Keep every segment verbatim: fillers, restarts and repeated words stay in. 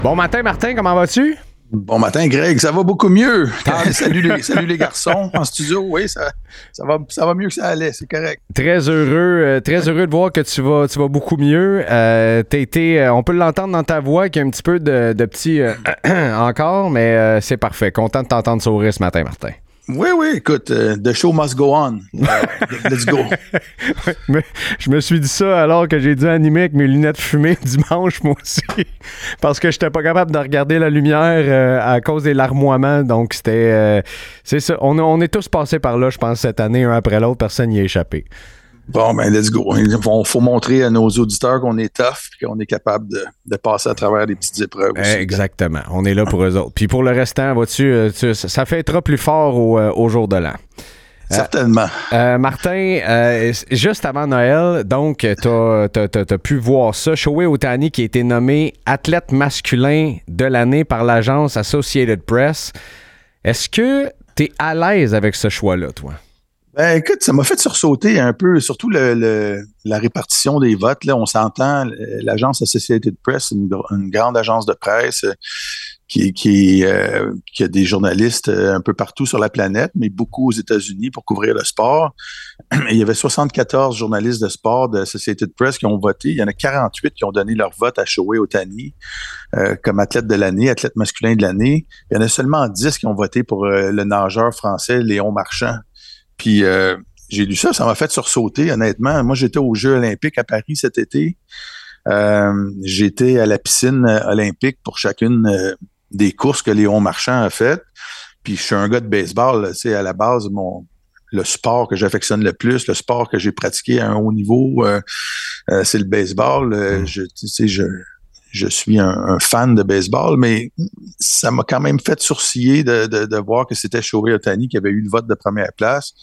Bon matin, Martin, comment vas-tu? Bon matin, Greg, ça va beaucoup mieux. salut, les, salut les garçons en studio. Oui, ça, ça, va, ça va mieux que ça allait, c'est correct. Très heureux, euh, très heureux de voir que tu vas, tu vas beaucoup mieux. Euh, t'as été, euh, on peut l'entendre dans ta voix qu'il y a un petit peu de, de petit euh, encore, mais euh, c'est parfait. Content de t'entendre sourire ce matin, Martin. Oui, oui, écoute, uh, the show must go on. Uh, let's go. Mais je me suis dit ça alors que j'ai dû animer avec mes lunettes fumées dimanche, moi aussi, parce que j'étais pas capable de regarder la lumière euh, à cause des larmoiements. Donc, c'était... Euh, c'est ça. On, on est tous passés par là, je pense, cette année, un après l'autre. Personne n'y a échappé. Bon, ben, let's go. Il faut, faut montrer à nos auditeurs qu'on est tough et qu'on est capable de, de passer à travers des petites épreuves aussi. Exactement. On est là pour eux autres. Puis pour le restant, vois-tu, tu, ça fêtera plus fort au, au jour de l'an. Certainement. Euh, euh, Martin, euh, juste avant Noël, donc, tu as pu voir ça. Shohei Ohtani qui a été nommé athlète masculin de l'année par l'agence Associated Press. Est-ce que tu es à l'aise avec ce choix-là, toi? Ben, écoute, ça m'a fait sursauter un peu, surtout le, le, la répartition des votes. Là, on s'entend, l'agence Associated Press, une, une grande agence de presse euh, qui, qui, euh, qui a des journalistes un peu partout sur la planète, mais beaucoup aux États-Unis pour couvrir le sport. Et il y avait soixante-quatorze journalistes de sport de Associated Press qui ont voté. Il y en a quarante-huit qui ont donné leur vote à Shohei Ohtani euh, comme athlète de l'année, athlète masculin de l'année. Il y en a seulement dix qui ont voté pour euh, le nageur français Léon Marchand. Puis euh, j'ai lu ça, ça m'a fait sursauter, honnêtement. Moi, j'étais aux Jeux olympiques à Paris cet été. Euh, j'étais à la piscine olympique pour chacune euh, des courses que Léon Marchand a faites. Puis je suis un gars de baseball, tu sais, à la base, mon le sport que j'affectionne le plus, le sport que j'ai pratiqué à un haut niveau, euh, euh, c'est le baseball. Euh, je, tu sais, je, je suis un, un fan de baseball, mais ça m'a quand même fait sourciller de, de, de voir que c'était Shohei Ohtani qui avait eu le vote de première place.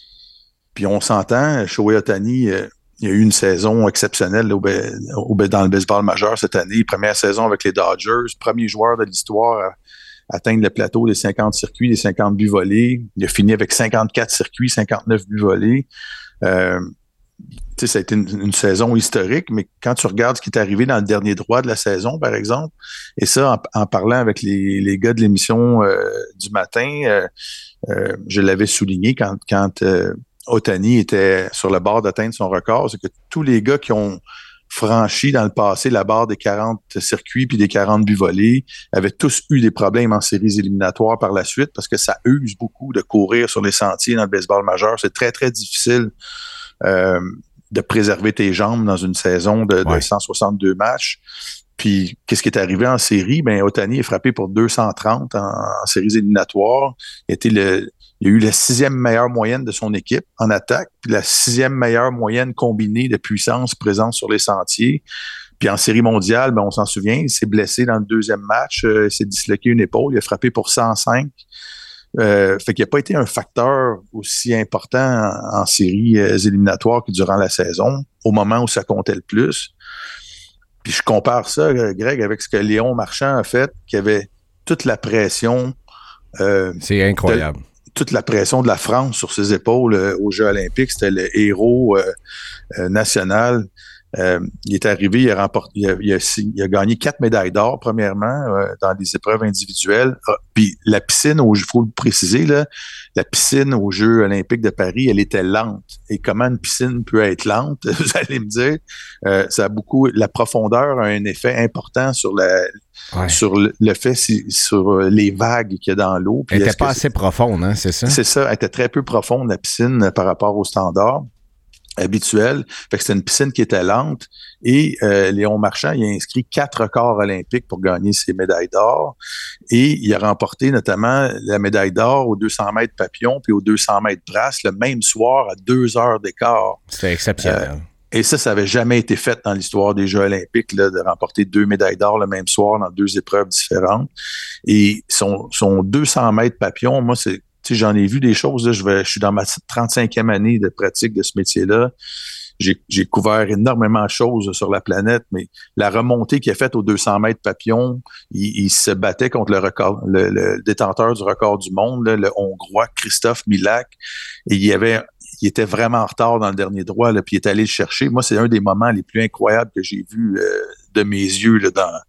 Puis on s'entend, Shohei Ohtani, euh, il y a eu une saison exceptionnelle au, au, dans le baseball majeur cette année. Première saison avec les Dodgers, premier joueur de l'histoire à atteindre le plateau des cinquante circuits, des cinquante buts volés. Il a fini avec cinquante-quatre circuits, cinquante-neuf buts volés. Euh, Tu sais, ça a été une, une saison historique, mais quand tu regardes ce qui est arrivé dans le dernier droit de la saison, par exemple, et ça, en, en parlant avec les, les gars de l'émission euh, du matin, euh, euh, je l'avais souligné quand, quand euh, Ohtani était sur le bord d'atteindre son record, c'est que tous les gars qui ont franchi dans le passé la barre des quarante circuits puis des quarante buts volés avaient tous eu des problèmes en séries éliminatoires par la suite parce que ça use beaucoup de courir sur les sentiers dans le baseball majeur. C'est très, très difficile Euh, de préserver tes jambes dans une saison de, de ouais. cent soixante-deux matchs. Puis, qu'est-ce qui est arrivé en série? Ben, Ohtani est frappé pour deux cent trente en, en séries éliminatoires. Il a, été le, il a eu la sixième meilleure moyenne de son équipe en attaque, puis la sixième meilleure moyenne combinée de puissance présente sur les sentiers. Puis en série mondiale, ben, on s'en souvient, il s'est blessé dans le deuxième match, euh, il s'est disloqué une épaule, il a frappé pour cent cinq. Euh, fait qu'il n'a pas été un facteur aussi important en, en séries euh, éliminatoires que durant la saison, au moment où ça comptait le plus. Puis je compare ça, Greg, avec ce que Léon Marchand a fait, qui avait toute la pression. Euh, C'est incroyable. De, toute la pression de la France sur ses épaules euh, aux Jeux olympiques. C'était le héros euh, euh, national. Euh, il est arrivé, il a, remporté, il a, il a, il a gagné quatre médailles d'or, premièrement, euh, dans des épreuves individuelles. Ah, puis la piscine, il faut le préciser, là, la piscine aux Jeux olympiques de Paris, elle était lente. Et comment une piscine peut être lente, vous allez me dire, euh, ça a beaucoup, la profondeur a un effet important sur la, ouais. sur le, le fait, sur les vagues qu'il y a dans l'eau. Elle n'était pas assez profonde, hein, c'est ça? C'est ça, elle était très peu profonde, la piscine, par rapport aux standards habituel. Fait que c'était une piscine qui était lente et euh, Léon Marchand, il a inscrit quatre records olympiques pour gagner ses médailles d'or et il a remporté notamment la médaille d'or aux deux cents mètres papillon puis aux deux cents mètres brasse le même soir à deux heures d'écart. C'était exceptionnel. Euh, et ça, ça avait jamais été fait dans l'histoire des Jeux olympiques là, de remporter deux médailles d'or le même soir dans deux épreuves différentes. Et son, son deux cents mètres papillon, moi, c'est Tu sais, j'en ai vu des choses, là, je, vais, je suis dans ma trente-cinquième année de pratique de ce métier-là. J'ai, j'ai couvert énormément de choses sur la planète, mais la remontée qu'il a faite aux deux cents mètres papillon, il, il se battait contre le record, le, le détenteur du record du monde, là, le Hongrois Christophe Milak, et il y avait, il était vraiment en retard dans le dernier droit, là, puis il est allé le chercher. Moi, c'est un des moments les plus incroyables que j'ai vus euh, de mes yeux là, dans,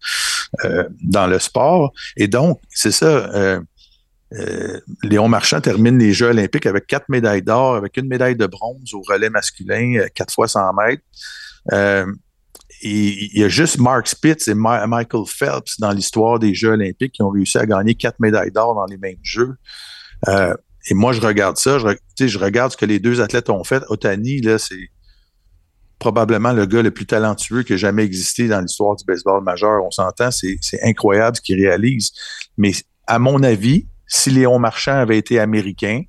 euh, dans le sport. Et donc, c'est ça. Euh, euh, Léon Marchand termine les Jeux olympiques avec quatre médailles d'or, avec une médaille de bronze au relais masculin, quatre fois cent mètres. Euh, et il y a juste Mark Spitz et Ma- Michael Phelps dans l'histoire des Jeux olympiques qui ont réussi à gagner quatre médailles d'or dans les mêmes Jeux. Euh, et moi, je regarde ça, je, je regarde ce que les deux athlètes ont fait. Ohtani, là, c'est probablement le gars le plus talentueux qui a jamais existé dans l'histoire du baseball majeur. On s'entend, c'est, c'est incroyable ce qu'il réalise. Mais à mon avis, si Léon Marchand avait été américain,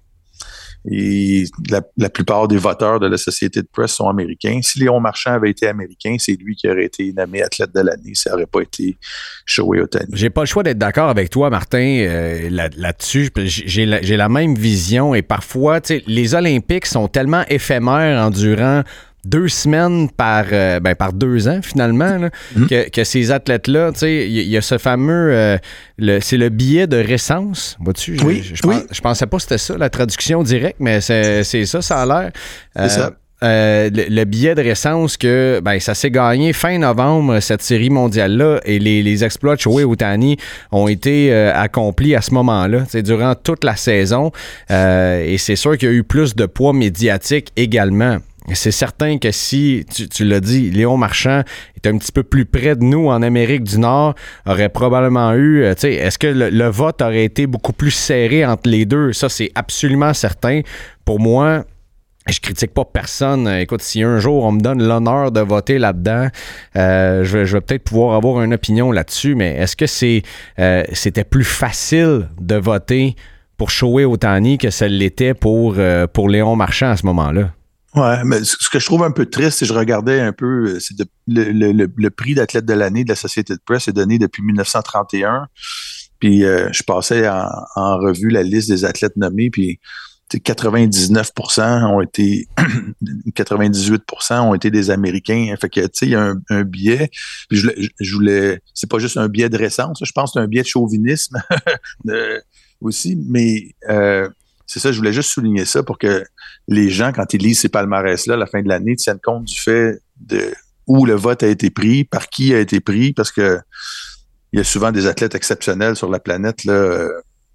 et la, la plupart des voteurs de la Société de presse sont américains. Si Léon Marchand avait été américain, c'est lui qui aurait été nommé athlète de l'année. Ça n'aurait pas été Shohei Ohtani. J'ai pas le choix d'être d'accord avec toi, Martin, euh, là, là-dessus. J'ai la, j'ai la même vision et parfois, tu sais, les Olympiques sont tellement éphémères en durant deux semaines par, euh, ben, par deux ans, finalement, là, mm-hmm. que, que ces athlètes-là, tu sais, il y, y a ce fameux, euh, le, c'est le billet de récence, vois-tu? Je, oui, je, je, oui. Pense, je pensais pas que c'était ça, la traduction directe, mais c'est, c'est ça, ça a l'air. Euh, c'est ça. Euh, le, le billet de récence que ben ça s'est gagné fin novembre, cette série mondiale-là, et les, les exploits de Shohei Ohtani ont été euh, accomplis à ce moment-là, c'est durant toute la saison, euh, et c'est sûr qu'il y a eu plus de poids médiatique également. C'est certain que si, tu, tu l'as dit, Léon Marchand est un petit peu plus près de nous en Amérique du Nord, aurait probablement eu, tu sais, est-ce que le, le vote aurait été beaucoup plus serré entre les deux? Ça, c'est absolument certain. Pour moi, je critique pas personne. Écoute, si un jour on me donne l'honneur de voter là-dedans, euh, je vais, je vais peut-être pouvoir avoir une opinion là-dessus, mais est-ce que c'est, euh, c'était plus facile de voter pour Shohei Ohtani que ça l'était pour, euh, pour Léon Marchand à ce moment-là? Ouais, mais ce que je trouve un peu triste, c'est que je regardais un peu, c'est de, le, le, le prix d'athlète de l'année de la Société de presse est donné depuis dix-neuf cent trente et un. Puis euh, je passais en, en revue la liste des athlètes nommés, puis quatre-vingt-dix-neuf pour cent ont été, quatre-vingt-dix-huit pour cent ont été des Américains. Fait que, tu sais, il y a un, un biais. Puis je, je voulais, c'est pas juste un biais de récence, je pense que c'est un biais de chauvinisme de, aussi, mais euh, c'est ça, je voulais juste souligner ça pour que les gens, quand ils lisent ces palmarès-là à la fin de l'année, tiennent compte du fait de où le vote a été pris, par qui a été pris, parce que il y a souvent des athlètes exceptionnels sur la planète là, euh,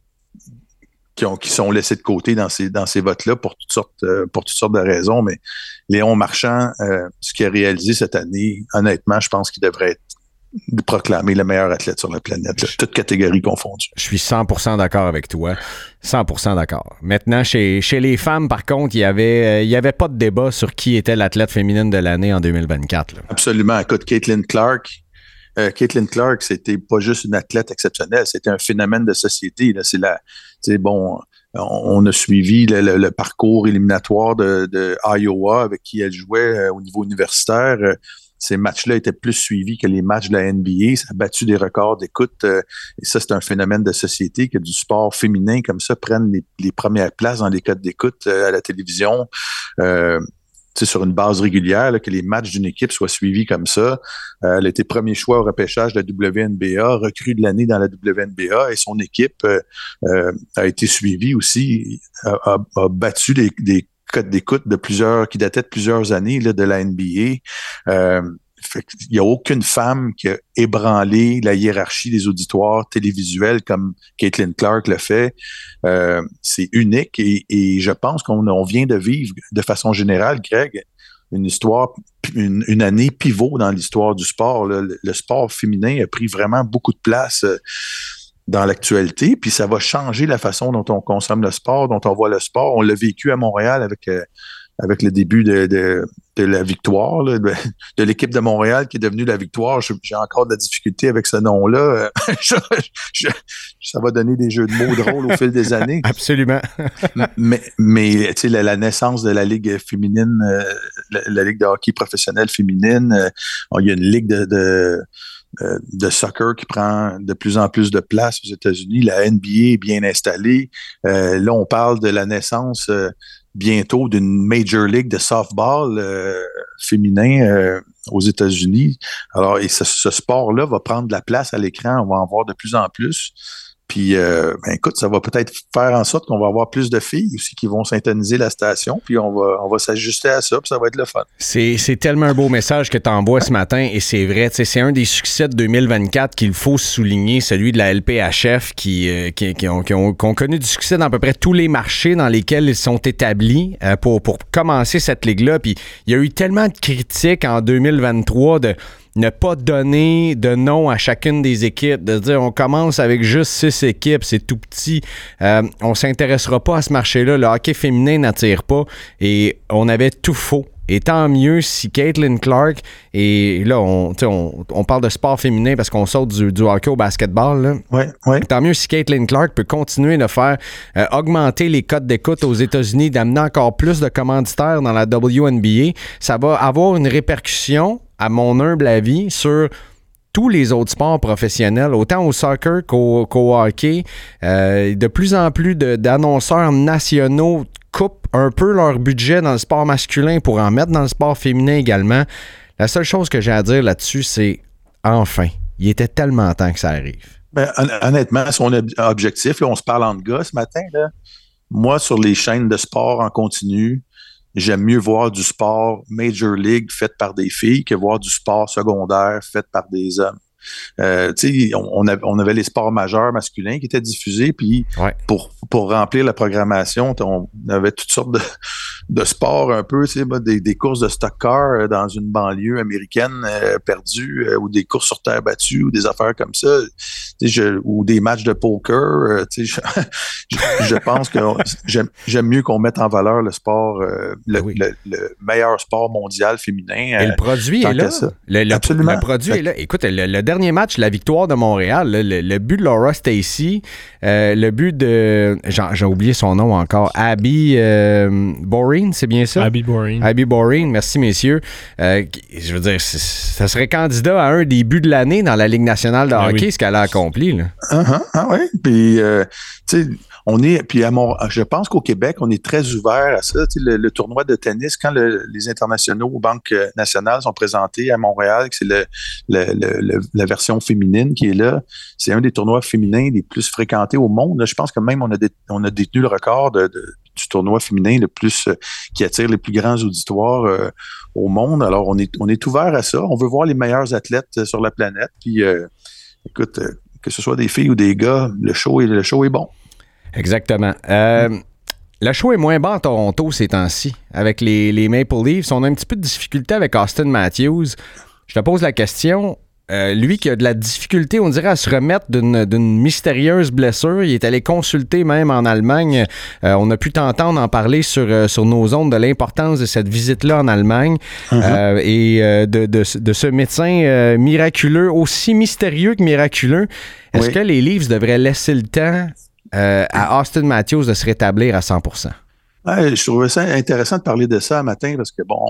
qui, ont, qui sont laissés de côté dans ces, dans ces votes-là pour toutes sortes, euh, pour toutes sortes de raisons. Mais Léon Marchand, euh, ce qu'il a réalisé cette année, honnêtement, je pense qu'il devrait être proclamé le meilleur athlète sur la planète, là, toutes catégories confondues. Je suis cent pour cent d'accord avec toi. cent pour cent d'accord. Maintenant, chez, chez les femmes, par contre, il y avait, euh, il y avait pas de débat sur qui était l'athlète féminine de l'année en deux mille vingt-quatre. Là. Absolument. Écoute, Caitlin Clark, euh, Caitlin Clark, c'était pas juste une athlète exceptionnelle, c'était un phénomène de société. Là. C'est la, c'est bon, on, on a suivi le, le, le parcours éliminatoire de, de Iowa avec qui elle jouait euh, au niveau universitaire. Euh, Ces matchs-là étaient plus suivis que les matchs de la N B A. Ça a battu des records d'écoute. Euh, et ça, c'est un phénomène de société que du sport féminin comme ça prenne les, les premières places dans les codes d'écoute euh, à la télévision. Euh, sur une base régulière, là, que les matchs d'une équipe soient suivis comme ça. Euh, elle a été premier choix au repêchage de la W N B A, recrue de l'année dans la W N B A, et son équipe euh, euh, a été suivie aussi, a, a, a battu des, des codes d'écoute de plusieurs, qui dataient de plusieurs années là, de la N B A. Euh, fait qu'il n'y a aucune femme qui a ébranlé la hiérarchie des auditoires télévisuels comme Caitlin Clark le fait. Euh, c'est unique et, et je pense qu'on on vient de vivre de façon générale, Greg, une histoire, une, une année pivot dans l'histoire du sport. Là. Le, le sport féminin a pris vraiment beaucoup de place euh, dans l'actualité, puis ça va changer la façon dont on consomme le sport, dont on voit le sport. On l'a vécu à Montréal avec euh, avec le début de, de, de la Victoire, là, de, de l'équipe de Montréal qui est devenue la Victoire. Je, j'ai encore de la difficulté avec ce nom-là. je, je, ça va donner des jeux de mots drôles au fil des années. Absolument. mais mais tu sais, la, la naissance de la Ligue féminine, euh, la, la Ligue de hockey professionnelle féminine, euh, il y a une ligue de... de de soccer qui prend de plus en plus de place aux États-Unis. La N B A est bien installée. Euh, là, on parle de la naissance euh, bientôt d'une Major League de softball euh, féminin euh, aux États-Unis. Alors, et ce, ce sport-là va prendre de la place à l'écran. On va en voir de plus en plus. Puis, euh, ben, écoute, ça va peut-être faire en sorte qu'on va avoir plus de filles aussi qui vont syntoniser la station, puis on va, on va s'ajuster à ça, puis ça va être le fun. C'est, c'est tellement un beau message que tu envoies ce matin, et c'est vrai, c'est un des succès de deux mille vingt-quatre qu'il faut souligner, celui de la L P H F qui, euh, qui, qui, ont, qui, ont, qui ont connu du succès dans à peu près tous les marchés dans lesquels ils sont établis euh, pour, pour commencer cette ligue-là. Puis il y a eu tellement de critiques en deux mille vingt-trois de ne pas donner de nom à chacune des équipes, de dire on commence avec juste six équipes, c'est tout petit, euh, on s'intéressera pas à ce marché-là, le hockey féminin n'attire pas, et on avait tout faux. Et tant mieux si Caitlin Clark, et là, on, on, on parle de sport féminin parce qu'on saute du, du hockey au basketball, là. Ouais, ouais. Tant mieux si Caitlin Clark peut continuer de faire euh, augmenter les cotes d'écoute aux États-Unis, d'amener encore plus de commanditaires dans la W N B A. Ça va avoir une répercussion, à mon humble avis, sur tous les autres sports professionnels, autant au soccer qu'au, qu'au hockey. Euh, de plus en plus de, d'annonceurs nationaux coupent un peu leur budget dans le sport masculin pour en mettre dans le sport féminin également. La seule chose que j'ai à dire là-dessus, c'est enfin, il était tellement temps que ça arrive. Ben, honnêtement, son objectif, là, on se parle entre gars ce matin, là. Moi, sur les chaînes de sport en continu, j'aime mieux voir du sport Major League fait par des filles que voir du sport secondaire fait par des hommes. Euh, tu sais, on, on, avait, on avait les sports majeurs masculins qui étaient diffusés, puis ouais. pour, pour remplir la programmation, on avait toutes sortes de, de sports un peu, tu sais, des, des courses de stock car dans une banlieue américaine euh, perdue, euh, ou des courses sur terre battue, ou des affaires comme ça, tu sais, je, ou des matchs de poker, euh, tu sais, je, je, je pense que j'aime, j'aime mieux qu'on mette en valeur le sport, euh, le, oui. le, le meilleur sport mondial féminin. Et euh, le produit est là. Le, le, Absolument. Le produit fait... est là. Écoute, le, le dernier match, la victoire de Montréal, le, le, le but de Laura Stacey, euh, le but de... J'ai, j'ai oublié son nom encore. Abby euh, Boreen, c'est bien ça? Abby Boreen. Abby Boreen, merci messieurs. Euh, je veux dire, ça serait candidat à un des buts de l'année dans la Ligue nationale de hockey, oui. Ce qu'elle a accompli. Là. Uh-huh, ah oui, puis euh, tu sais... On est, puis à mon, je pense qu'au Québec, on est très ouvert à ça. Tu sais, le, le tournoi de tennis, quand le, les internationaux aux banques nationales sont présentés à Montréal, que c'est le, le, le, la version féminine qui est là, c'est un des tournois féminins les plus fréquentés au monde. Là, je pense que même on a, dé, on a détenu le record de, de, du tournoi féminin le plus euh, qui attire les plus grands auditoires euh, au monde. Alors, on est, on est ouvert à ça. On veut voir les meilleurs athlètes sur la planète. Puis, euh, écoute, euh, que ce soit des filles ou des gars, le show est, le show est bon. Exactement. Euh, mmh. Le show est moins bas à Toronto ces temps-ci. Avec les, les Maple Leafs, on a un petit peu de difficulté avec Austin Matthews. Je te pose la question. Euh, lui qui a de la difficulté, on dirait, à se remettre d'une, d'une mystérieuse blessure. Il est allé consulter même en Allemagne. Euh, on a pu t'entendre en parler sur, euh, sur nos ondes de l'importance de cette visite-là en Allemagne mm-hmm. euh, et euh, de, de, de ce médecin euh, miraculeux, aussi mystérieux que miraculeux. Est-ce oui. que les Leafs devraient laisser le temps Euh, à Austin Matthews de se rétablir à cent pour cent? Ouais, je trouvais ça intéressant de parler de ça un matin parce que, bon,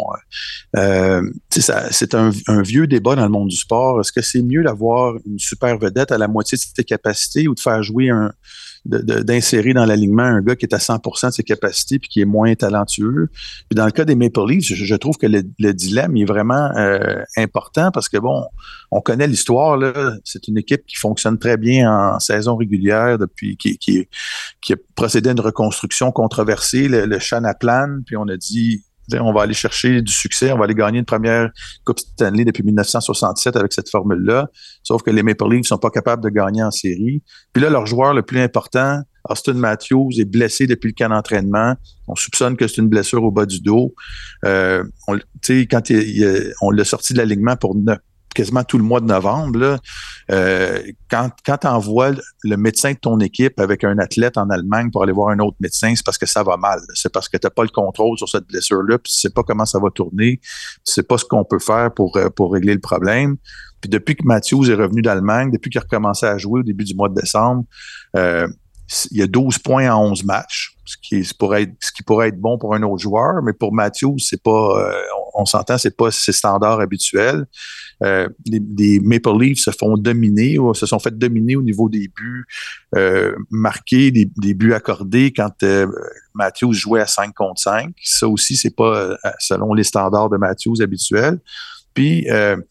euh, ça, c'est un, un vieux débat dans le monde du sport. Est-ce que c'est mieux d'avoir une super vedette à la moitié de ses capacités ou de faire jouer un... De, de, d'insérer dans l'alignement un gars qui est à cent pour cent de ses capacités puis qui est moins talentueux. Puis dans le cas des Maple Leafs, je, je trouve que le, le dilemme est vraiment euh, important parce que, bon, on connaît l'histoire, là. C'est une équipe qui fonctionne très bien en saison régulière depuis, qui, qui, qui a procédé à une reconstruction controversée, le, le Shanaplan, puis on a dit... On va aller chercher du succès, on va aller gagner une première Coupe Stanley depuis dix-neuf cent soixante-sept avec cette formule-là. Sauf que les Maple Leafs ne sont pas capables de gagner en série. Puis là, leur joueur le plus important, Austin Matthews, est blessé depuis le camp d'entraînement. On soupçonne que c'est une blessure au bas du dos. Euh, on, quand il, il, on l'a sorti de l'alignement pour neuf, quasiment tout le mois de novembre, là, euh, quand, quand tu envoies le médecin de ton équipe avec un athlète en Allemagne pour aller voir un autre médecin, c'est parce que ça va mal. C'est parce que tu n'as pas le contrôle sur cette blessure-là, puis tu sais pas comment ça va tourner, tu sais pas ce qu'on peut faire pour, pour régler le problème. Puis depuis que Matthews est revenu d'Allemagne, depuis qu'il a recommencé à jouer au début du mois de décembre, euh, il y a douze points en onze matchs, ce qui, pourrait être, ce qui pourrait être bon pour un autre joueur, mais pour Matthews, c'est pas, euh, on, on s'entend, c'est pas ses standards habituels. Euh, les, les Maple Leafs se font dominer, ou se sont fait dominer au niveau des buts euh, marqués, des, des buts accordés quand euh, Matthews jouait à cinq contre cinq. Ça aussi, c'est pas euh, selon les standards de Matthews habituels. Puis, euh,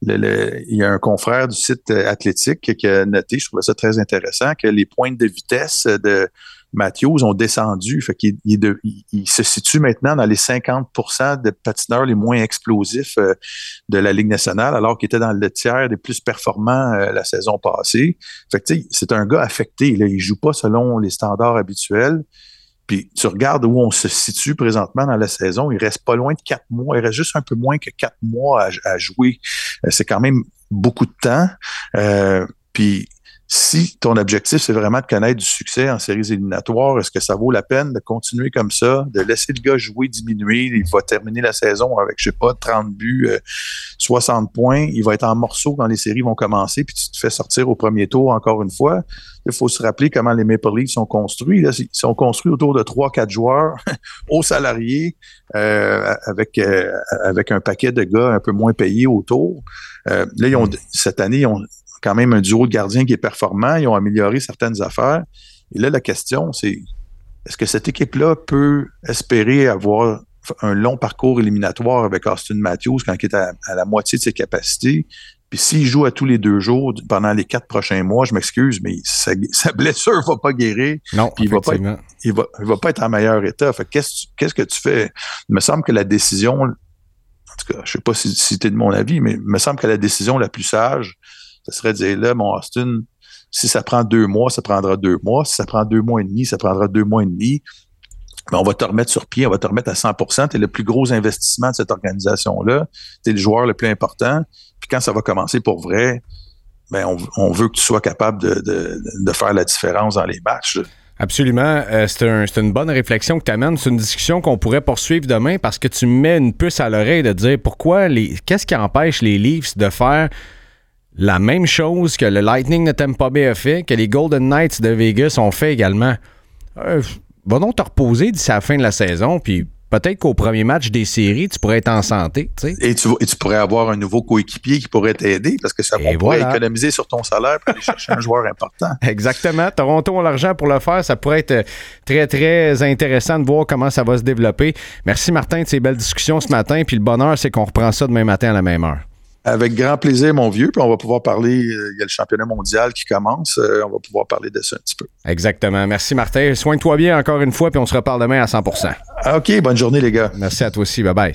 le, le, il y a un confrère du site athlétique qui a noté, je trouvais ça très intéressant, que les pointes de vitesse de Matthews ont descendu. Fait qu'il il, de, il, il se situe maintenant dans les cinquante pour cent de patineurs les moins explosifs euh, de la Ligue nationale, alors qu'il était dans le tiers des plus performants euh, la saison passée. Fait que, tu sais, c'est un gars affecté. Là. Il joue pas selon les standards habituels. Puis tu regardes où on se situe présentement dans la saison, il reste pas loin de quatre mois. Il reste juste un peu moins que quatre mois à, à jouer. Euh, c'est quand même beaucoup de temps. Euh, puis si ton objectif, c'est vraiment de connaître du succès en séries éliminatoires, est-ce que ça vaut la peine de continuer comme ça, de laisser le gars jouer, diminuer? Il va terminer la saison avec, je sais pas, trente buts, euh, soixante points. Il va être en morceaux quand les séries vont commencer, puis tu te fais sortir au premier tour encore une fois. Il faut se rappeler comment les Maple Leafs sont construits. Là, ils sont construits autour de trois quatre joueurs, hauts salariés, euh, avec, euh, avec un paquet de gars un peu moins payés autour. Euh, là, ils ont, cette année, ils ont quand même un duo de gardiens qui est performant. Ils ont amélioré certaines affaires. Et là, la question, c'est est-ce que cette équipe-là peut espérer avoir un long parcours éliminatoire avec Austin Matthews quand il est à, à la moitié de ses capacités? Puis s'il joue à tous les deux jours pendant les quatre prochains mois, je m'excuse, mais sa, sa blessure va pas guérir. Non, puis il va pas être, il va, il va pas être en meilleur état. Fait qu'est-ce, qu'est-ce que tu fais? Il me semble que la décision, en tout cas, je sais pas si, si tu es de mon avis, mais il me semble que la décision la plus sage, ce serait de dire là, mon Austin, si ça prend deux mois, ça prendra deux mois. Si ça prend deux mois et demi, ça prendra deux mois et demi. Mais on va te remettre sur pied, on va te remettre à cent pour cent. Tu es le plus gros investissement de cette organisation-là. Tu es le joueur le plus important. Puis quand ça va commencer pour vrai, ben on, on veut que tu sois capable de, de, de faire la différence dans les matchs. Absolument. Euh, c'est, un, c'est une bonne réflexion que tu amènes. C'est une discussion qu'on pourrait poursuivre demain parce que tu me mets une puce à l'oreille de dire pourquoi les. Qu'est-ce qui empêche les Leafs de faire la même chose que le Lightning de Tampa Bay a fait, que les Golden Knights de Vegas ont fait également? Euh, va donc te reposer d'ici la fin de la saison, puis peut-être qu'au premier match des séries, tu pourrais être en santé. Tu sais. Et, tu, et tu pourrais avoir un nouveau coéquipier qui pourrait t'aider parce que ça va voilà. économiser sur ton salaire pour aller chercher un joueur important. Exactement. Toronto a l'argent pour le faire. Ça pourrait être très, très intéressant de voir comment ça va se développer. Merci Martin de ces belles discussions ce matin. Puis le bonheur, c'est qu'on reprend ça demain matin à la même heure. Avec grand plaisir, mon vieux. Puis on va pouvoir parler, euh, il y a le championnat mondial qui commence. Euh, on va pouvoir parler de ça un petit peu. Exactement. Merci, Martin. Soigne-toi bien encore une fois, puis on se reparle demain à cent pour cent. OK, bonne journée, les gars. Merci à toi aussi. Bye-bye.